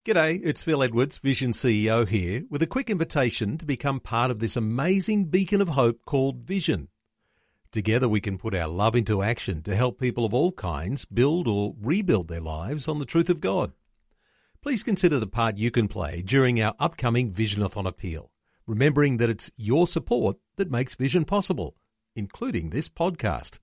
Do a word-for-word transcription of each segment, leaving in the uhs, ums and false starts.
G'day, it's Phil Edwards, Vision C E O here, with a quick invitation to become part of this amazing beacon of hope called Vision. Together we can put our love into action to help people of all kinds build or rebuild their lives on the truth of God. Please consider the part you can play during our upcoming Visionathon appeal, remembering that it's your support that makes Vision possible, including this podcast.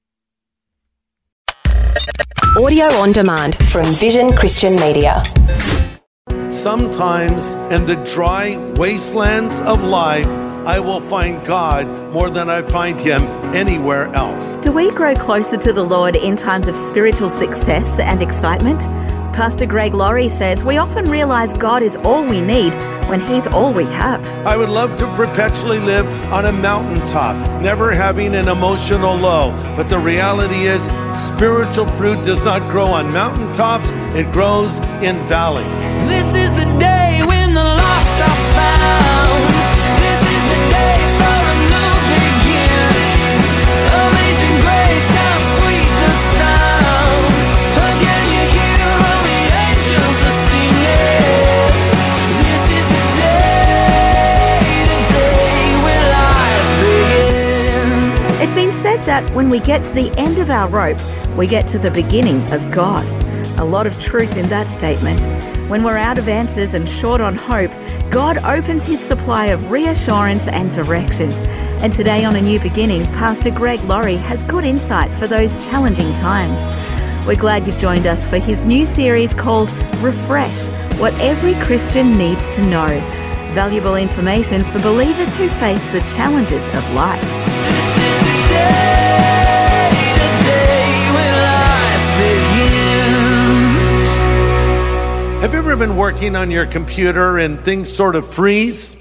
Audio on demand from Vision Christian Media. Sometimes in the dry wastelands of life, I will find God more than I find Him anywhere else. Do we grow closer to the Lord in times of spiritual success and excitement? Pastor Greg Laurie says we often realize God is all we need when He's all we have. I would love to perpetually live on a mountaintop, never having an emotional low. But the reality is, spiritual fruit does not grow on mountaintops, it grows in valleys. This is the day when the lost are found. This is the day for a new beginning. Amazing grace, how sweet the sound. Again you hear all the angels are singing. This is the day, the day when life begins. It's been said that when we get to the end of our rope, we get to the beginning of God. A lot of truth in that statement. When we're out of answers and short on hope, God opens His supply of reassurance and direction. And today on A New Beginning, Pastor Greg Laurie has good insight for those challenging times. We're glad you've joined us for his new series called Refresh, What Every Christian Needs to Know. Valuable information for believers who face the challenges of life. This is the day, the day when life begins. Have you ever been working on your computer and things sort of freeze?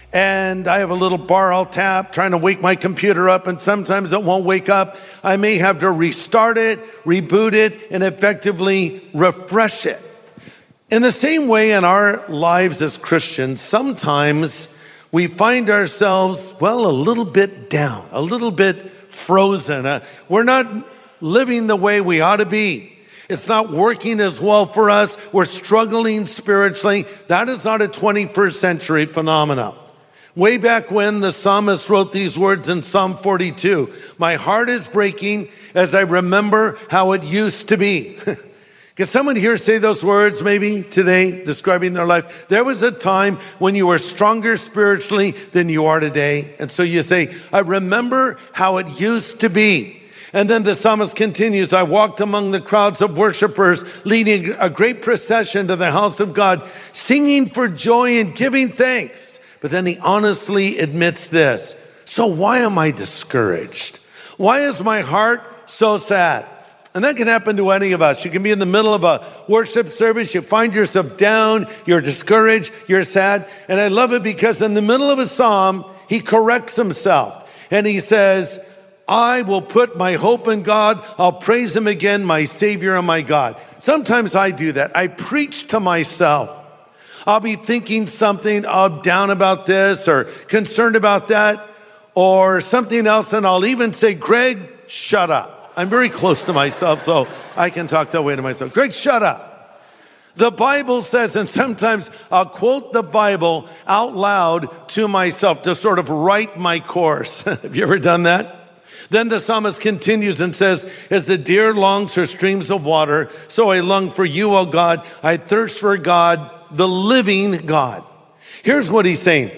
And I have a little bar I'll tap, trying to wake my computer up, and sometimes it won't wake up. I may have to restart it, reboot it, and effectively refresh it. In the same way in our lives as Christians, sometimes we find ourselves, well, a little bit down, a little bit frozen. Uh, we're not living the way we ought to be. It's not working as well for us. We're struggling spiritually. That is not a twenty-first century phenomenon. Way back when the psalmist wrote these words in Psalm forty-two, "My heart is breaking as I remember how it used to be." Can someone here say those words maybe today, describing their life? There was a time when you were stronger spiritually than you are today. And so you say, I remember how it used to be. And then the psalmist continues, I walked among the crowds of worshipers, leading a great procession to the house of God, singing for joy and giving thanks. But then he honestly admits this. So why am I discouraged? Why is my heart so sad? And that can happen to any of us. You can be in the middle of a worship service. You find yourself down. You're discouraged. You're sad. And I love it because in the middle of a psalm, he corrects himself. And he says, I will put my hope in God. I'll praise Him again, my Savior and my God. Sometimes I do that. I preach to myself. I'll be thinking something, I'm down about this or concerned about that or something else. And I'll even say, Greg, shut up. I'm very close to myself, so I can talk that way to myself. Greg, shut up. The Bible says, and sometimes I'll quote the Bible out loud to myself to sort of write my course. Have you ever done that? Then the psalmist continues and says, as the deer longs for streams of water, so I long for you, O God. I thirst for God, the living God. Here's what he's saying.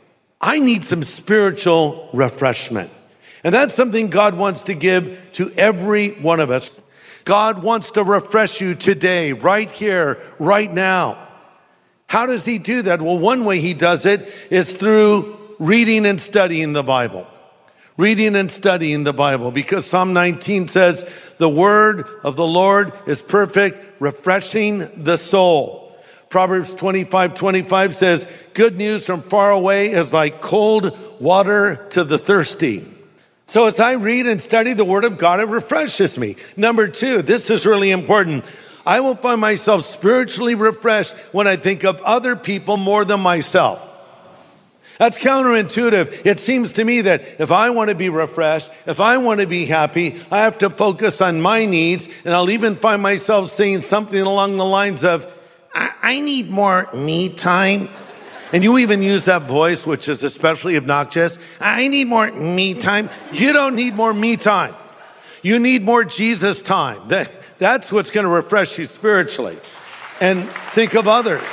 I need some spiritual refreshment. And that's something God wants to give to every one of us. God wants to refresh you today, right here, right now. How does He do that? Well, one way He does it is through reading and studying the Bible. Reading and studying the Bible, because Psalm nineteen says, the word of the Lord is perfect, refreshing the soul. Proverbs twenty-five twenty-five says, good news from far away is like cold water to the thirsty. So as I read and study the Word of God, it refreshes me. Number two, this is really important. I will find myself spiritually refreshed when I think of other people more than myself. That's counterintuitive. It seems to me that if I want to be refreshed, if I want to be happy, I have to focus on my needs, and I'll even find myself saying something along the lines of, I, I need more me time. And you even use that voice, which is especially obnoxious. I need more me time. You don't need more me time. You need more Jesus time. That, that's what's going to refresh you spiritually. And think of others.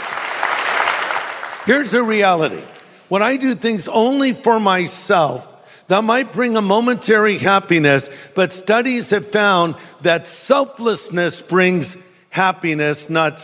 Here's the reality. When I do things only for myself, that might bring a momentary happiness, but studies have found that selflessness brings happiness, not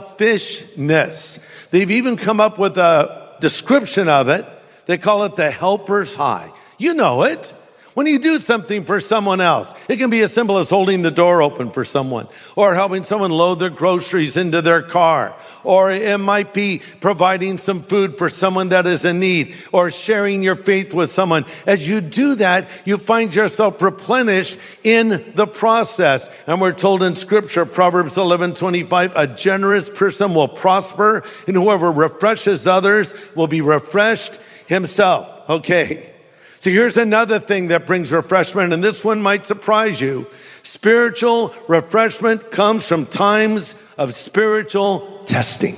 selfishness. They've even come up with a description of it. They call it the helper's high. You know it. When you do something for someone else, it can be as simple as holding the door open for someone, or helping someone load their groceries into their car, or it might be providing some food for someone that is in need, or sharing your faith with someone. As you do that, you find yourself replenished in the process. And we're told in Scripture, Proverbs eleven twenty-five, a generous person will prosper, and whoever refreshes others will be refreshed himself. Okay. So here's another thing that brings refreshment, and this one might surprise you. Spiritual refreshment comes from times of spiritual testing.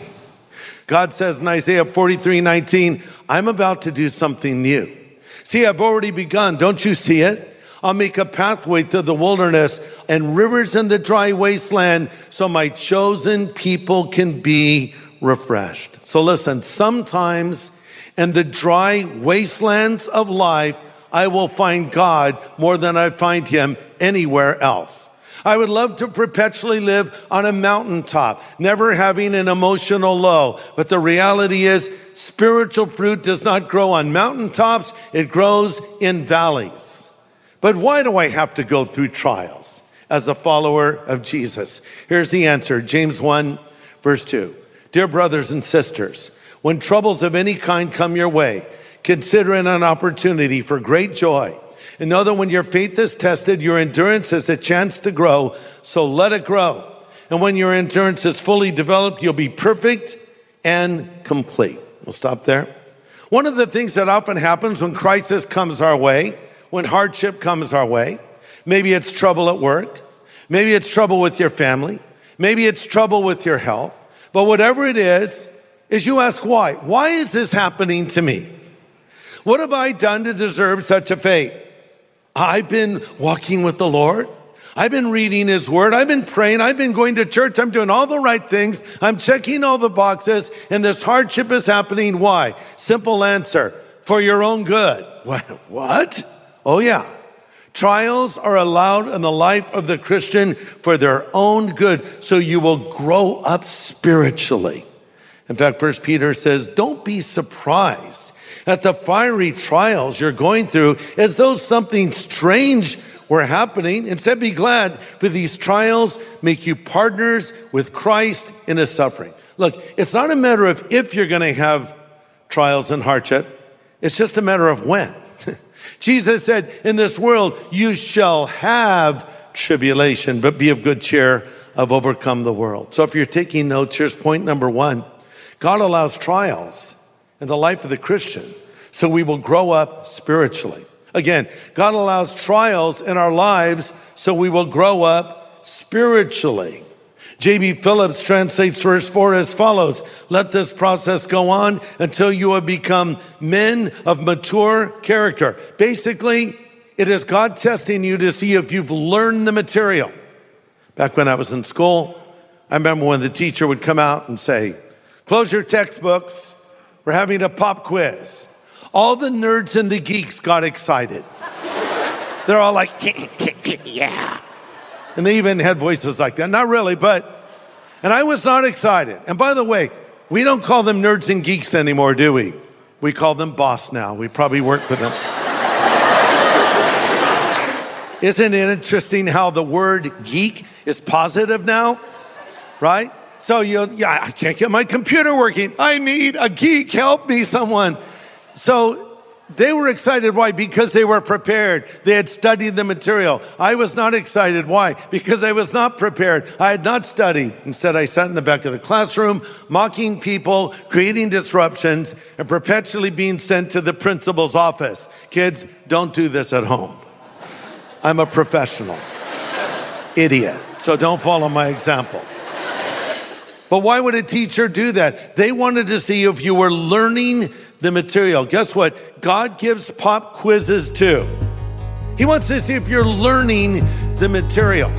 God says in Isaiah forty-three nineteen, I'm about to do something new. See, I've already begun. Don't you see it? I'll make a pathway through the wilderness and rivers in the dry wasteland so my chosen people can be refreshed. So listen, sometimes in the dry wastelands of life, I will find God more than I find him anywhere else. I would love to perpetually live on a mountaintop, never having an emotional low. But the reality is, spiritual fruit does not grow on mountaintops, it grows in valleys. But why do I have to go through trials as a follower of Jesus? Here's the answer, James one, verse two. Dear brothers and sisters, when troubles of any kind come your way, consider it an opportunity for great joy. And know that when your faith is tested, your endurance has a chance to grow, so let it grow. And when your endurance is fully developed, you'll be perfect and complete. We'll stop there. One of the things that often happens when crisis comes our way, when hardship comes our way, maybe it's trouble at work, maybe it's trouble with your family, maybe it's trouble with your health, but whatever it is, is you ask why. Why is this happening to me? What have I done to deserve such a fate? I've been walking with the Lord. I've been reading his word. I've been praying. I've been going to church. I'm doing all the right things. I'm checking all the boxes, and this hardship is happening. Why? Simple answer, for your own good. What? What? Oh yeah. Trials are allowed in the life of the Christian for their own good, so you will grow up spiritually. In fact, First Peter says, don't be surprised at the fiery trials you're going through as though something strange were happening. Instead, be glad, for these trials make you partners with Christ in his suffering. Look, it's not a matter of if you're going to have trials and hardship. It's just a matter of when. Jesus said, in this world, you shall have tribulation, but be of good cheer. I've overcome the world. So if you're taking notes, here's point number one. God allows trials in the life of the Christian so we will grow up spiritually. Again, God allows trials in our lives so we will grow up spiritually. J B Phillips translates verse four as follows. Let this process go on until you have become men of mature character. Basically, it is God testing you to see if you've learned the material. Back when I was in school, I remember when the teacher would come out and say, close your textbooks. We're having a pop quiz. All the nerds and the geeks got excited. They're all like, yeah. And they even had voices like that. Not really, but, and I was not excited. And by the way, we don't call them nerds and geeks anymore, do we? We call them boss now. We probably work for them. Isn't it interesting how the word geek is positive now? Right? So you, yeah, I can't get my computer working. I need a geek. Help me, someone. So they were excited. Why? Because they were prepared. They had studied the material. I was not excited. Why? Because I was not prepared. I had not studied. Instead, I sat in the back of the classroom, mocking people, creating disruptions, and perpetually being sent to the principal's office. Kids, don't do this at home. I'm a professional. Idiot. So don't follow my example. But why would a teacher do that? They wanted to see if you were learning the material. Guess what? God gives pop quizzes too. He wants to see if you're learning the material.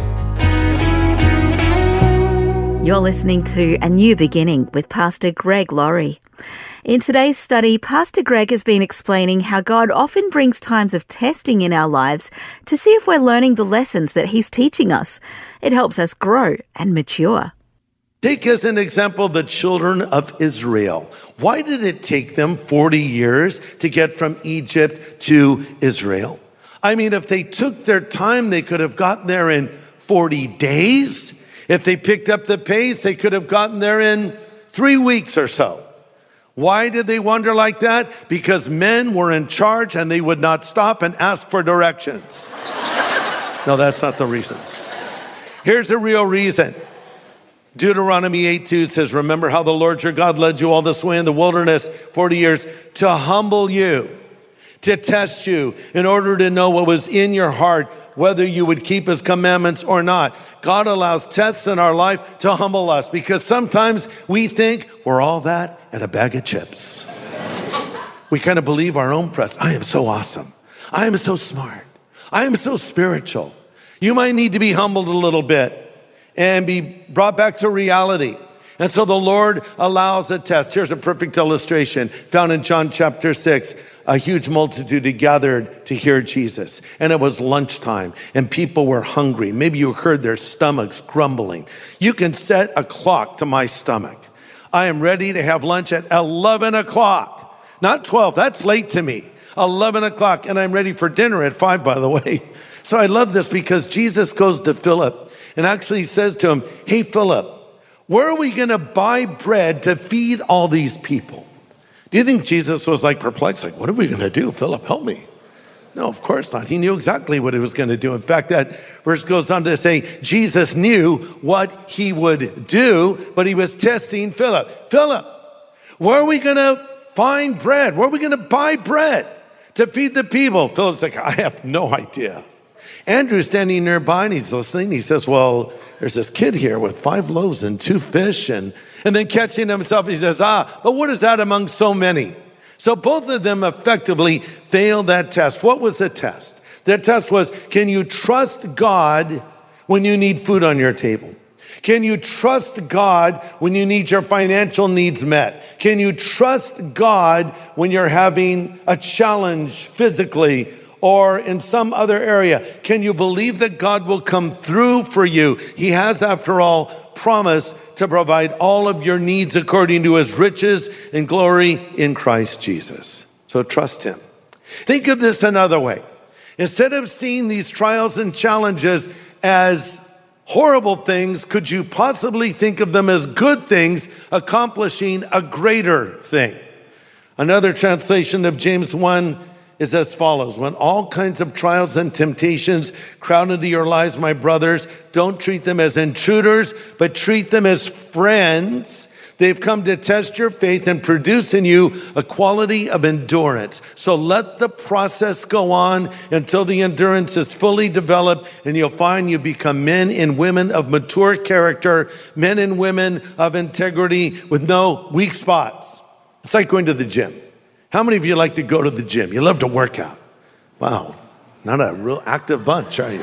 You're listening to A New Beginning with Pastor Greg Laurie. In today's study, Pastor Greg has been explaining how God often brings times of testing in our lives to see if we're learning the lessons that He's teaching us. It helps us grow and mature. Take as an example the children of Israel. Why did it take them forty years to get from Egypt to Israel? I mean, if they took their time, they could have gotten there in forty days. If they picked up the pace, they could have gotten there in three weeks or so. Why did they wander like that? Because men were in charge and they would not stop and ask for directions. No, that's not the reason. Here's the real reason. Deuteronomy eight two says, remember how the Lord your God led you all this way in the wilderness forty years to humble you, to test you in order to know what was in your heart, whether you would keep His commandments or not. God allows tests in our life to humble us because sometimes we think we're all that and a bag of chips. We kind of believe our own press. I am so awesome. I am so smart. I am so spiritual. You might need to be humbled a little bit and be brought back to reality. And so the Lord allows a test. Here's a perfect illustration found in John chapter six. A huge multitude had gathered to hear Jesus. And it was lunchtime and people were hungry. Maybe you heard their stomachs grumbling. You can set a clock to my stomach. I am ready to have lunch at eleven o'clock. Not twelve, that's late to me. eleven o'clock, and I'm ready for dinner at five, by the way. So I love this because Jesus goes to Philip and actually says to him, hey, Philip, where are we going to buy bread to feed all these people? Do you think Jesus was like perplexed? Like, what are we going to do? Philip, help me. No, of course not. He knew exactly what he was going to do. In fact, that verse goes on to say, Jesus knew what he would do, but he was testing Philip. Philip, where are we going to find bread? Where are we going to buy bread to feed the people? Philip's like, I have no idea. Andrew's standing nearby and he's listening. He says, well, there's this kid here with five loaves and two fish. And, and then catching himself, he says, ah, but what is that among so many? So both of them effectively failed that test. What was the test? The test was, can you trust God when you need food on your table? Can you trust God when you need your financial needs met? Can you trust God when you're having a challenge physically or in some other area? Can you believe that God will come through for you? He has, after all, promised to provide all of your needs according to His riches and glory in Christ Jesus. So trust Him. Think of this another way. Instead of seeing these trials and challenges as horrible things, could you possibly think of them as good things accomplishing a greater thing? Another translation of James one is as follows. When all kinds of trials and temptations crowd into your lives, my brothers, don't treat them as intruders, but treat them as friends. They've come to test your faith and produce in you a quality of endurance. So let the process go on until the endurance is fully developed, and you'll find you become men and women of mature character, men and women of integrity with no weak spots. It's like going to the gym. How many of you like to go to the gym? You love to work out. Wow, not a real active bunch, are you?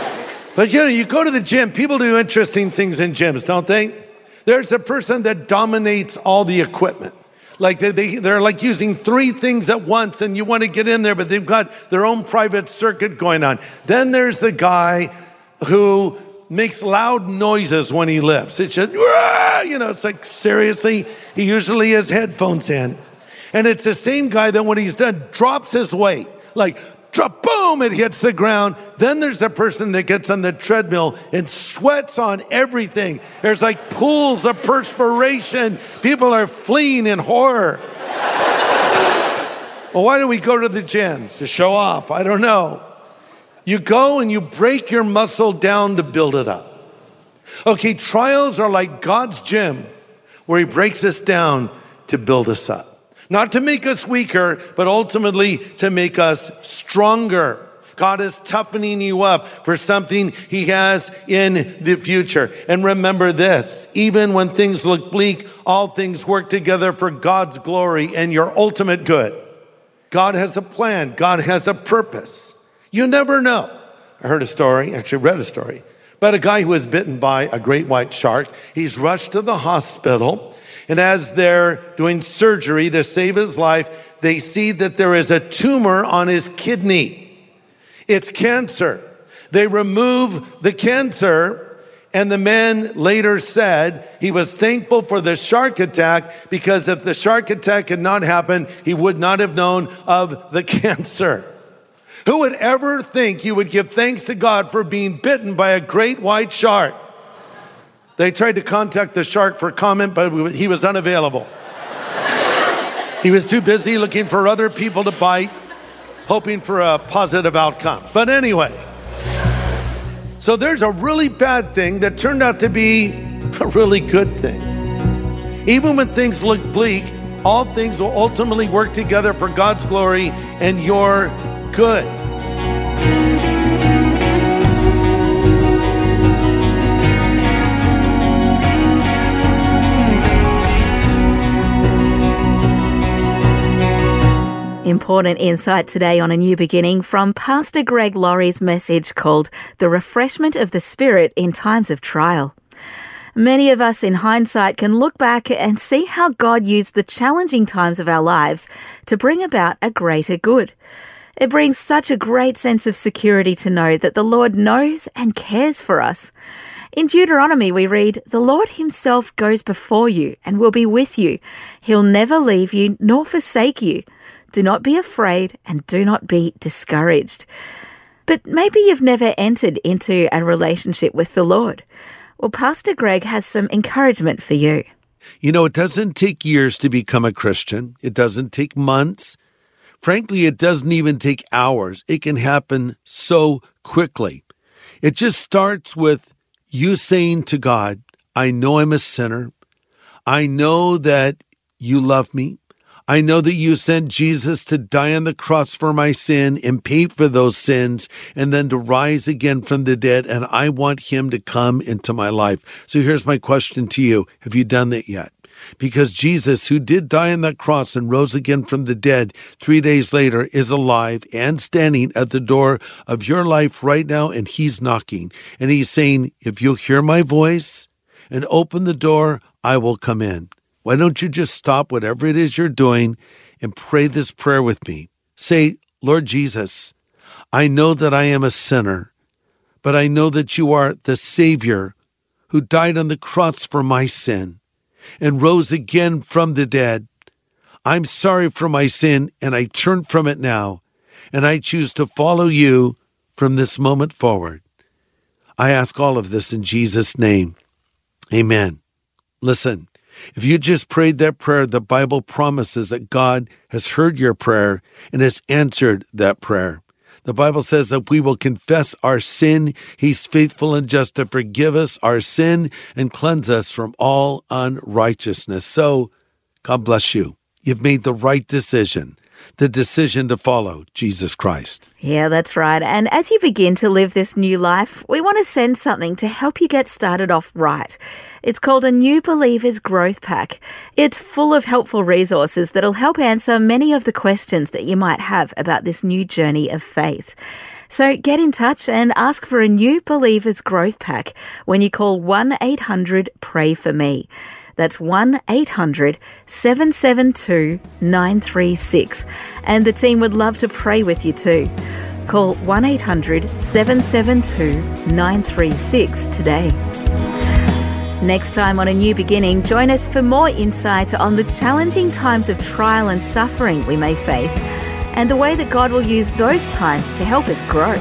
But you know, you go to the gym, people do interesting things in gyms, don't they? There's a person that dominates all the equipment. Like they, they, they're like using three things at once and you want to get in there, but they've got their own private circuit going on. Then there's the guy who makes loud noises when he lifts. It's just, you know, it's like, seriously, he usually has headphones in. And it's the same guy that when he's done, drops his weight. Like, drop, boom, it hits the ground. Then there's a person that gets on the treadmill and sweats on everything. There's like pools of perspiration. People are fleeing in horror. Well, why do we go to the gym? To show off? I don't know. You go and you break your muscle down to build it up. Okay, trials are like God's gym where He breaks us down to build us up. Not to make us weaker, but ultimately to make us stronger. God is toughening you up for something he has in the future. And remember this, even when things look bleak, all things work together for God's glory and your ultimate good. God has a plan. God has a purpose. You never know. I heard a story, actually read a story, about a guy who was bitten by a great white shark. He's rushed to the hospital, and as they're doing surgery to save his life, they see that there is a tumor on his kidney. It's cancer. They remove the cancer, and the man later said he was thankful for the shark attack because if the shark attack had not happened, he would not have known of the cancer. Who would ever think you would give thanks to God for being bitten by a great white shark? They tried to contact the shark for comment, but he was unavailable. He was too busy looking for other people to bite, hoping for a positive outcome. But anyway, so there's a really bad thing that turned out to be a really good thing. Even when things look bleak, all things will ultimately work together for God's glory and your good. Important insight today on A New Beginning from Pastor Greg Laurie's message called The Refreshment of the Spirit in Times of Trial. Many of us in hindsight can look back and see how God used the challenging times of our lives to bring about a greater good. It brings such a great sense of security to know that the Lord knows and cares for us. In Deuteronomy, we read, "The Lord himself goes before you and will be with you. He'll never leave you nor forsake you. Do not be afraid and do not be discouraged." But maybe you've never entered into a relationship with the Lord. Well, Pastor Greg has some encouragement for you. You know, it doesn't take years to become a Christian. It doesn't take months. Frankly, it doesn't even take hours. It can happen so quickly. It just starts with you saying to God, I know I'm a sinner. I know that you love me. I know that you sent Jesus to die on the cross for my sin and pay for those sins and then to rise again from the dead, and I want him to come into my life. So here's my question to you. Have you done that yet? Because Jesus, who did die on that cross and rose again from the dead three days later, is alive and standing at the door of your life right now, and he's knocking. And he's saying, if you'll hear my voice and open the door, I will come in. Why don't you just stop whatever it is you're doing and pray this prayer with me? Say, Lord Jesus, I know that I am a sinner, but I know that you are the Savior who died on the cross for my sin and rose again from the dead. I'm sorry for my sin, and I turn from it now, and I choose to follow you from this moment forward. I ask all of this in Jesus' name. Amen. Listen, if you just prayed that prayer, the Bible promises that God has heard your prayer and has answered that prayer. The Bible says that we will confess our sin. He's faithful and just to forgive us our sin and cleanse us from all unrighteousness. So, God bless you. You've made the right decision, the decision to follow Jesus Christ. Yeah, that's right. And as you begin to live this new life, we want to send something to help you get started off right. It's called a New Believers Growth Pack. It's full of helpful resources that'll help answer many of the questions that you might have about this new journey of faith. So get in touch and ask for a New Believers Growth Pack when you call one eight hundred pray for me. That's one eight hundred seven seven two nine three six. And the team would love to pray with you too. Call one eight hundred seven seven two nine three six today. Next time on A New Beginning, join us for more insight on the challenging times of trial and suffering we may face and the way that God will use those times to help us grow.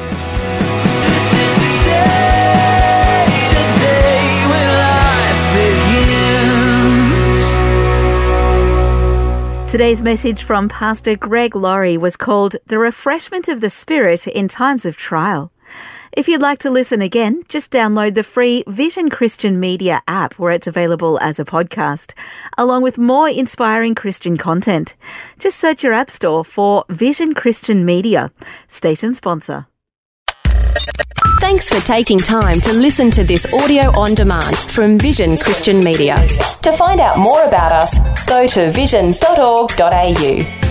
This is the day, the day when life begins. Today's message from Pastor Greg Laurie was called The Refreshment of the Spirit in Times of Trial. If you'd like to listen again, just download the free Vision Christian Media app where it's available as a podcast, along with more inspiring Christian content. Just search your app store for Vision Christian Media. Station sponsor. Thanks for taking time to listen to this audio on demand from Vision Christian Media. To find out more about us, go to vision dot org dot a u.